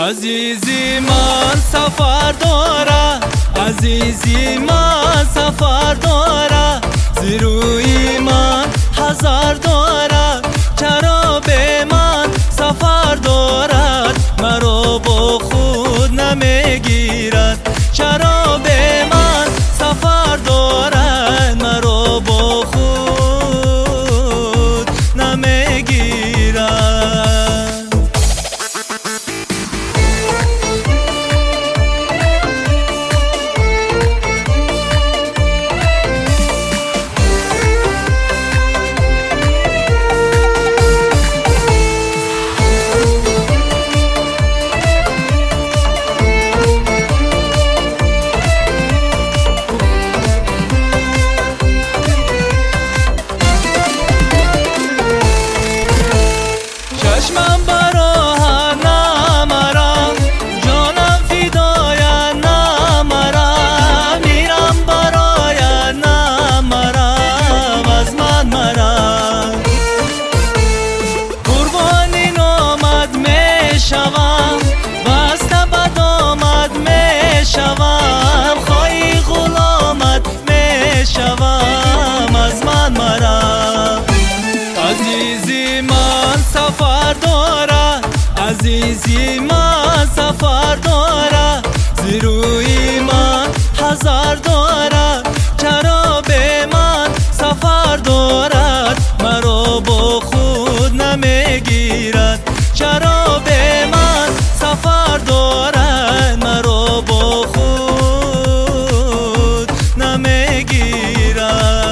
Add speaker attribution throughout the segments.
Speaker 1: عزیزی من سفر داره، عزیزی من سفر داره، زیروی من هزار داره، چرا به من سفر دارد، مرا با خود نمیگیرد، چرا به من سفر دارد، مرا با خود نمیگیرد. چشمم براه نمرا، جانم فدای نمرا، میرم برای نمرا، از من مرا قربانی نامد میشوم، بسته بد آمد میشوم، خواهی غلامت میشوم، از من مرا. عزیزی من سفر داره، عزیزی من سفر داره، زیروی من هزار داره، چرا به من سفر دارد، مرا با خود نمیگیرد، چرا به من سفر دارد، مرا با خود نمیگیرد.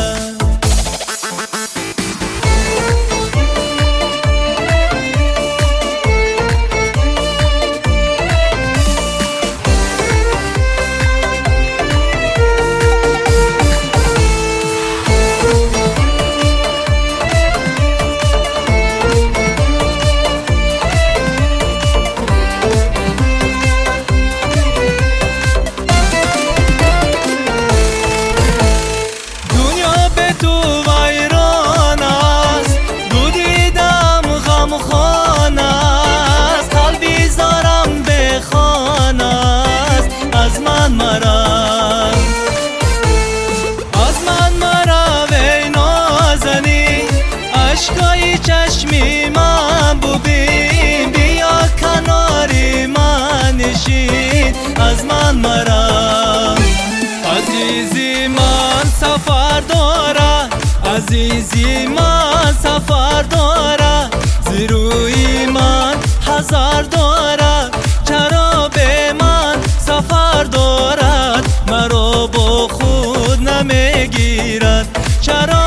Speaker 1: اشکای چشمی من ببین، بیا کناری من نشین، از من مرا. عزیزی من سفر داره، عزیزی من سفر داره، زیروی من هزار داره، چرا به من سفر دارد، مرا با خود نمیگیرد، چرا